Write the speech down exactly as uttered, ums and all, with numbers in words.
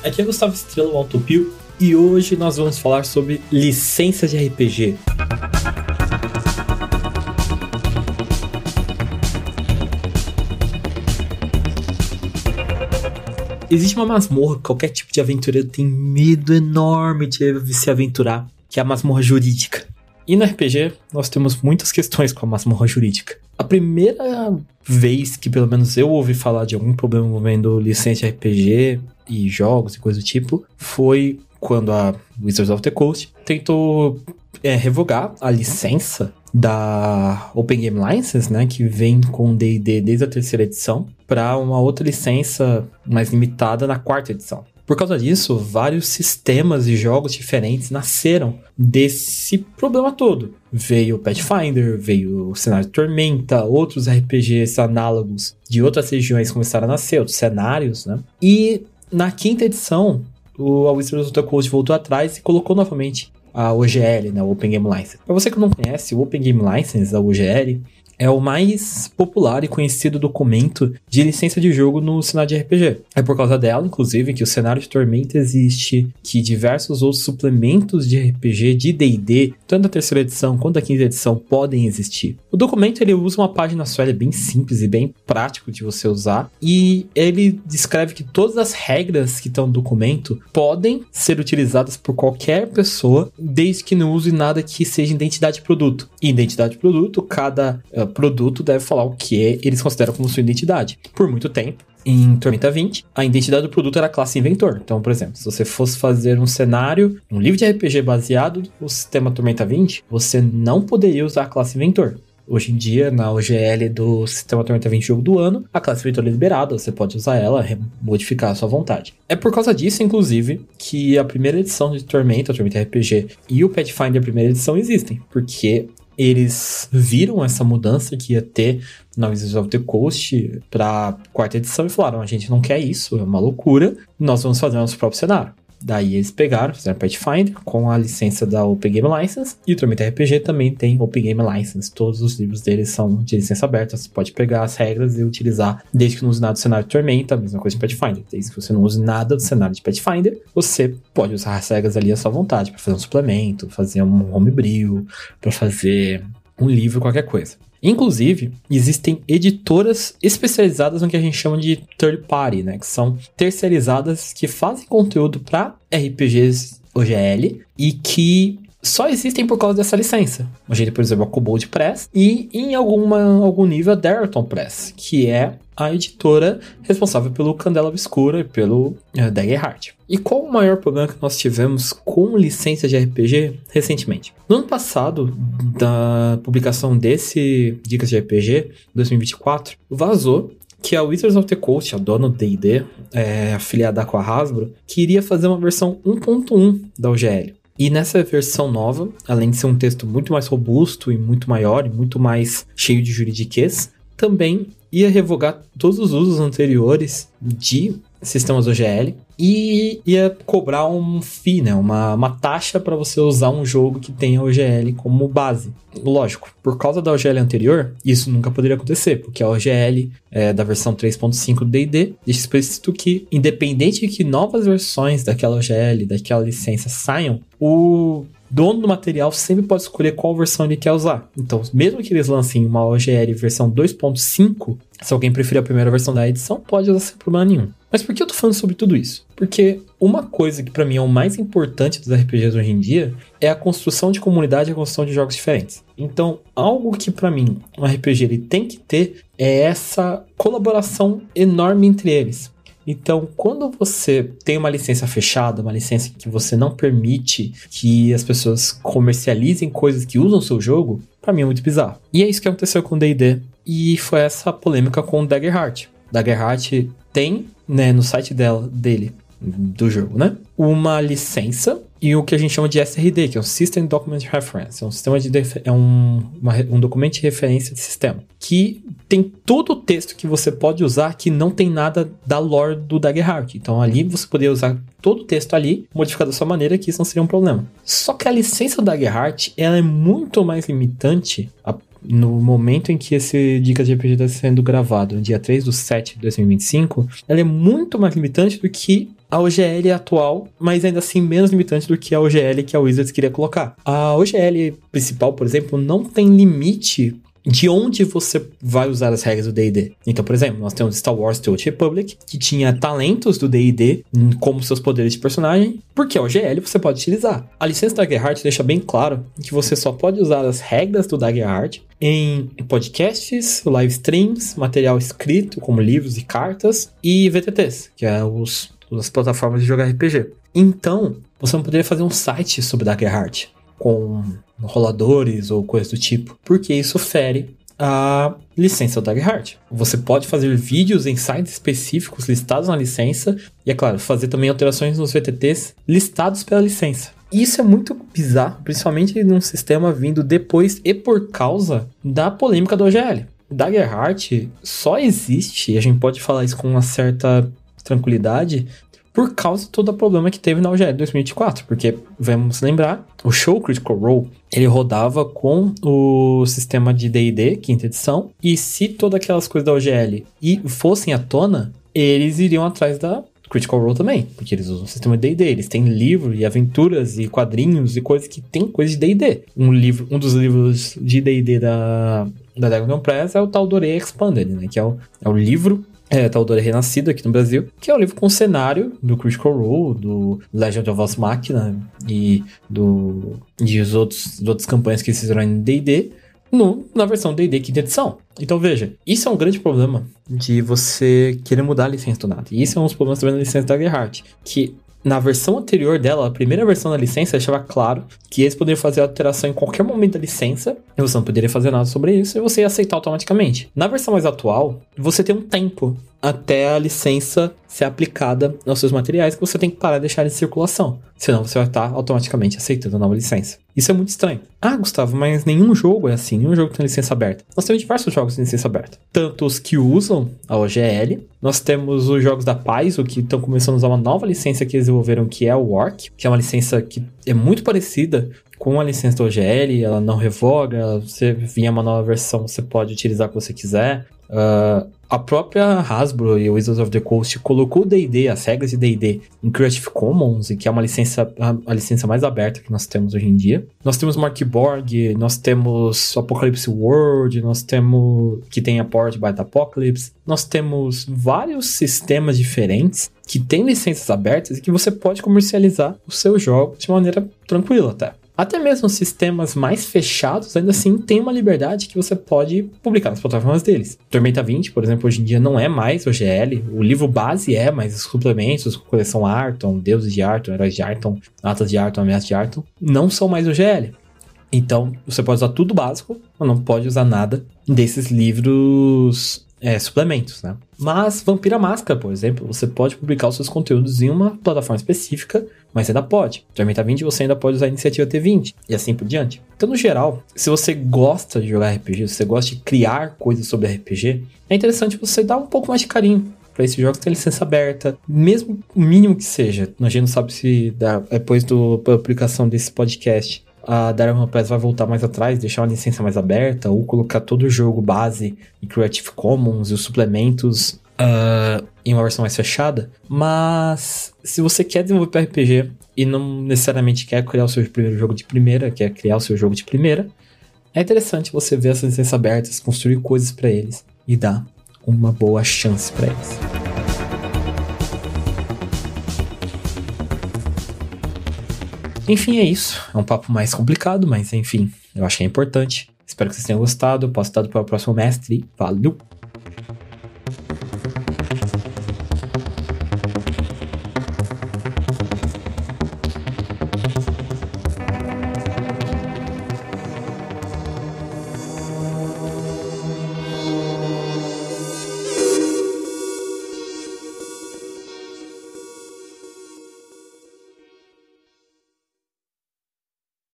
Aqui é Gustavo Estrela, o Autopio, e hoje nós vamos falar sobre licença de R P G. Existe uma masmorra que qualquer tipo de aventureiro tem medo enorme de se aventurar, que é a masmorra jurídica. E no R P G, nós temos muitas questões com a masmorra jurídica. A primeira vez que pelo menos eu ouvi falar de algum problema envolvendo licença de R P G e jogos e coisa do tipo, foi quando a Wizards of the Coast tentou é, revogar a licença da Open Game License, né, que vem com D e D desde a terceira edição, para uma outra licença mais limitada na quarta edição. Por causa disso, vários sistemas e jogos diferentes nasceram desse problema todo. Veio o Pathfinder, veio o cenário de Tormenta, outros R P Gs análogos de outras regiões começaram a nascer, outros cenários, né? E na quinta edição, o Wizards of the Coast voltou atrás e colocou novamente a O G L, né, o Open Game License. Para você que não conhece, o Open Game License, a O G L, é o mais popular e conhecido documento de licença de jogo no cenário de R P G. É por causa dela, inclusive, que o cenário de Tormenta existe, que diversos outros suplementos de R P G de D e D, tanto a terceira edição quanto a quinta edição, podem existir. O documento ele usa uma página só, ele é bem simples e bem prático de você usar, e ele descreve que todas as regras que estão no documento podem ser utilizadas por qualquer pessoa, desde que não use nada que seja identidade de produto. E identidade de produto, cada uh, produto deve falar o que eles consideram como sua identidade. Por muito tempo, em Tormenta vinte, a identidade do produto era a classe Inventor. Então, por exemplo, se você fosse fazer um cenário, um livro de R P G baseado no sistema Tormenta vinte, você não poderia usar a classe Inventor. Hoje em dia, na O G L do sistema Tormenta vinte Jogo do Ano, a classe Inventor é liberada, você pode usar ela, modificar à sua vontade. É por causa disso, inclusive, que a primeira edição de Tormenta, a Tormenta R P G, e o Pathfinder primeira edição existem, porque eles viram essa mudança que ia ter na Wizards of the Coast para quarta edição e falaram, a gente não quer isso, é uma loucura, nós vamos fazer nosso próprio cenário. Daí eles pegaram, fizeram Pathfinder com a licença da Open Game License, e o Tormenta R P G também tem Open Game License. Todos os livros deles são de licença aberta, você pode pegar as regras e utilizar, desde que não use nada do cenário de Tormenta, a mesma coisa em Pathfinder. Desde que você não use nada do cenário de Pathfinder, você pode usar as regras ali à sua vontade, para fazer um suplemento, fazer um homebrew, para fazer um livro, qualquer coisa. Inclusive, existem editoras especializadas no que a gente chama de third party, né? Que são terceirizadas que fazem conteúdo para R P Gs O G L e que só existem por causa dessa licença. A gente, por exemplo, a Kobold Press e, em alguma, algum nível, a Darton Press, que é a editora responsável pelo Candela Obscura e pelo uh, Daggerheart. E qual o maior problema que nós tivemos com licença de R P G recentemente? No ano passado, da publicação desse Dicas de R P G, dois mil e vinte e quatro, vazou que a Wizards of the Coast, a dona do D e D, é, afiliada com a Hasbro, queria fazer uma versão um ponto um da O G L. E nessa versão nova, além de ser um texto muito mais robusto e muito maior e muito mais cheio de juridiquês, também ia revogar todos os usos anteriores de sistemas O G L e ia cobrar um fee, né, uma, uma taxa para você usar um jogo que tenha O G L como base. Lógico, por causa da O G L anterior, isso nunca poderia acontecer, porque a O G L é, da versão três ponto cinco do D e D deixa explícito que, independente de que novas versões daquela O G L, daquela licença saiam, o dono do material sempre pode escolher qual versão ele quer usar. Então, mesmo que eles lancem uma O G L versão dois ponto cinco, se alguém preferir a primeira versão da edição, pode usar sem problema nenhum. Mas por que eu tô falando sobre tudo isso? Porque uma coisa que pra mim é o mais importante dos R P Gs hoje em dia é a construção de comunidade e a construção de jogos diferentes. Então, algo que pra mim um R P G ele tem que ter é essa colaboração enorme entre eles. Então, quando você tem uma licença fechada, uma licença que você não permite que as pessoas comercializem coisas que usam o seu jogo, pra mim é muito bizarro. E é isso que aconteceu com o D e D. E foi essa polêmica com o Daggerheart. Daggerheart tem, né, no site dela, dele, do jogo, né, uma licença e o que a gente chama de S R D, que é um System Document Reference, é um sistema de def- é um, uma, um documento de referência de sistema, que tem todo o texto que você pode usar que não tem nada da lore do Daggerheart. Então ali você poderia usar todo o texto ali, modificado da sua maneira, que isso não seria um problema. Só que a licença do Daggerheart, ela é muito mais limitante a no momento em que esse Dicas de R P G está sendo gravado, no dia três de setembro de dois mil e vinte e cinco, ela é muito mais limitante do que a O G L é atual, mas ainda assim menos limitante do que a O G L que a Wizards queria colocar. A O G L principal, por exemplo, não tem limite de onde você vai usar as regras do D e D. Então, por exemplo, nós temos Star Wars The Old Republic, que tinha talentos do D e D como seus poderes de personagem, porque a O G L você pode utilizar. A licença da Daggerheart deixa bem claro que você só pode usar as regras do Daggerheart em podcasts, live streams, material escrito, como livros e cartas, e V T Ts, que é os, as plataformas de jogar R P G. Então, você não poderia fazer um site sobre Daggerheart com roladores ou coisa do tipo, porque isso fere a licença do Daggerheart. Você pode fazer vídeos em sites específicos listados na licença e, é claro, fazer também alterações nos V T Ts listados pela licença. Isso é muito bizarro, principalmente num sistema vindo depois e por causa da polêmica do O G L. Daggerheart só existe, e a gente pode falar isso com uma certa tranquilidade, por causa de todo o problema que teve na O G L dois mil e vinte e quatro, porque, vamos lembrar, o show Critical Role, ele rodava com o sistema de D e D, quinta edição, e se todas aquelas coisas da O G L e fossem à tona, eles iriam atrás da Critical Role também, porque eles usam o sistema de D e D, eles têm livro e aventuras e quadrinhos e coisas que tem coisa de D e D. Um, livro, um dos livros de D e D da, da Dragon Press é o Tal'Dorei Expanded, né, que é o, é o livro É, Tal'Dorei Renascido aqui no Brasil, que é o livro com cenário do Critical Role, do Legend of Vox Machina e do, de os outros, de outras campanhas que eles fizeram em D e D, no, na versão D e D quinta edição. Então veja, isso é um grande problema de você querer mudar a licença do nada. E isso é um dos problemas também da licença da Daggerheart, que na versão anterior dela, a primeira versão da licença, deixava claro que eles poderiam fazer alteração em qualquer momento da licença, e você não poderia fazer nada sobre isso, e você ia aceitar automaticamente. Na versão mais atual, você tem um tempo até a licença ser aplicada aos seus materiais, que você tem que parar de deixar em circulação. Senão você vai estar automaticamente aceitando a nova licença. Isso é muito estranho. Ah, Gustavo, mas nenhum jogo é assim, nenhum jogo tem licença aberta. Nós temos diversos jogos de licença aberta. Tanto os que usam a O G L, nós temos os jogos da Paizo, que estão começando a usar uma nova licença que eles desenvolveram, que é o Orc, que é uma licença que é muito parecida com a licença da O G L, ela não revoga, você vinha uma nova versão, você pode utilizar o que você quiser. Uh, a própria Hasbro e o Wizards of the Coast colocou o D e D, as regras de D e D, em Creative Commons, que é uma licença, a, a licença mais aberta que nós temos hoje em dia. Nós temos Markborg, nós temos Apocalypse World, nós temos, que tem a port by the Apocalypse, nós temos vários sistemas diferentes que têm licenças abertas e que você pode comercializar o seu jogo de maneira tranquila até. Até mesmo sistemas mais fechados, ainda assim, tem uma liberdade que você pode publicar nas plataformas deles. Tormenta vinte, por exemplo, hoje em dia não é mais O G L. O livro base é, mas os suplementos, coleção Arton, Deuses de Arton, Heróis de Arton, Atas de Arton, Ameaças de Arton, não são mais O G L. Então, você pode usar tudo básico, mas não pode usar nada desses livros é, suplementos, né? Mas Vampira Máscara, por exemplo, você pode publicar os seus conteúdos em uma plataforma específica, mas ainda pode. Tormenta vinte você ainda pode usar a iniciativa T vinte, e assim por diante. Então, no geral, se você gosta de jogar R P G, se você gosta de criar coisas sobre R P G, é interessante você dar um pouco mais de carinho para esses jogos que têm licença aberta, mesmo o mínimo que seja. A gente não sabe se dá, depois da publicação desse podcast, a Dragon Press vai voltar mais atrás, deixar uma licença mais aberta, ou colocar todo o jogo base em Creative Commons e os suplementos uh, em uma versão mais fechada. Mas se você quer desenvolver R P G e não necessariamente quer criar o seu primeiro jogo de primeira, quer criar o seu jogo de primeira, é interessante você ver essas licenças abertas, construir coisas para eles e dar uma boa chance para eles. Enfim, é isso. É um papo mais complicado, mas enfim, eu acho que é importante. Espero que vocês tenham gostado. Posso estar para o próximo mestre. Valeu!